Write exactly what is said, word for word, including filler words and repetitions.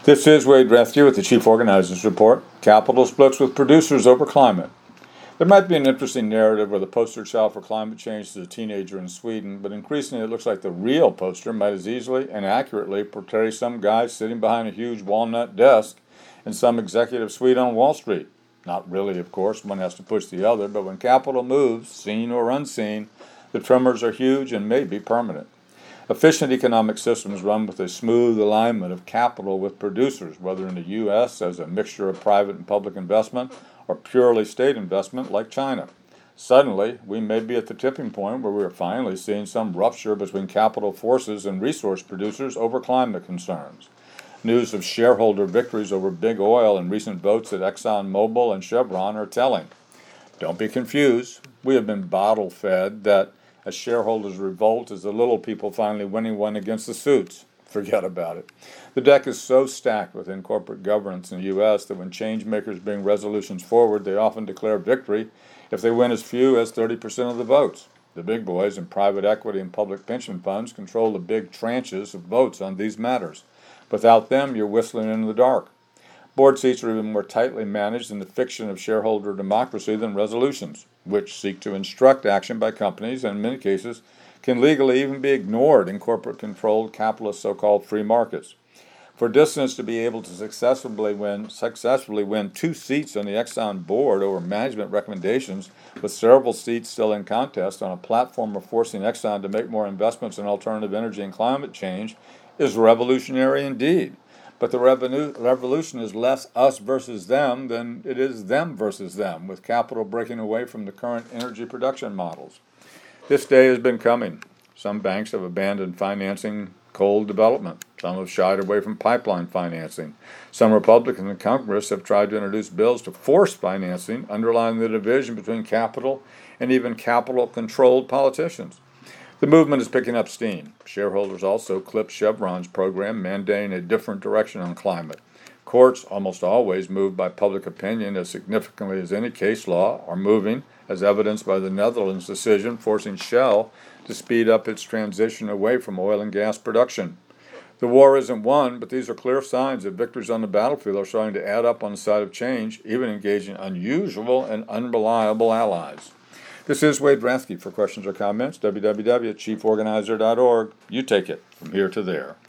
This is Wade Rathke with the Chief Organizers Report. Capital splits with producers over climate. There might be an interesting narrative where the poster child for climate change is a teenager in Sweden, but increasingly it looks like the real poster might as easily and accurately portray some guy sitting behind a huge walnut desk in some executive suite on Wall Street. Not really, of course. One has to push the other, but when capital moves, seen or unseen, the tremors are huge and may be permanent. Efficient economic systems run with a smooth alignment of capital with producers, whether in the U S as a mixture of private and public investment or purely state investment like China. Suddenly, we may be at the tipping point where we are finally seeing some rupture between capital forces and resource producers over climate concerns. News of shareholder victories over big oil and recent votes at ExxonMobil and Chevron are telling. Don't be confused. We have been bottle-fed that as shareholders revolt as the little people finally winning one against the suits. Forget about it. The deck is so stacked within corporate governance in the U S that when change makers bring resolutions forward, they often declare victory if they win as few as thirty percent of the votes. The big boys in private equity and public pension funds control the big tranches of votes on these matters. Without them, you're whistling in the dark. Board seats are even more tightly managed in the fiction of shareholder democracy than resolutions, which seek to instruct action by companies and in many cases can legally even be ignored in corporate-controlled capitalist so-called free markets. For dissonance to be able to successfully win, successfully win two seats on the Exxon board over management recommendations with several seats still in contest on a platform of forcing Exxon to make more investments in alternative energy and climate change is revolutionary indeed. But the revenu- revolution is less us versus them than it is them versus them, with capital breaking away from the current energy production models. This day has been coming. Some banks have abandoned financing coal development. Some have shied away from pipeline financing. Some Republicans in Congress have tried to introduce bills to force financing, underlining the division between capital and even capital-controlled politicians. The movement is picking up steam. Shareholders also clipped Chevron's program mandating a different direction on climate. Courts, almost always moved by public opinion as significantly as any case law, are moving, as evidenced by the Netherlands decision forcing Shell to speed up its transition away from oil and gas production. The war isn't won, but these are clear signs that victories on the battlefield are starting to add up on the side of change, even engaging unusual and unreliable allies. This is Wade Rathke. For questions or comments, w w w dot chief organizer dot org. You take it from here to there.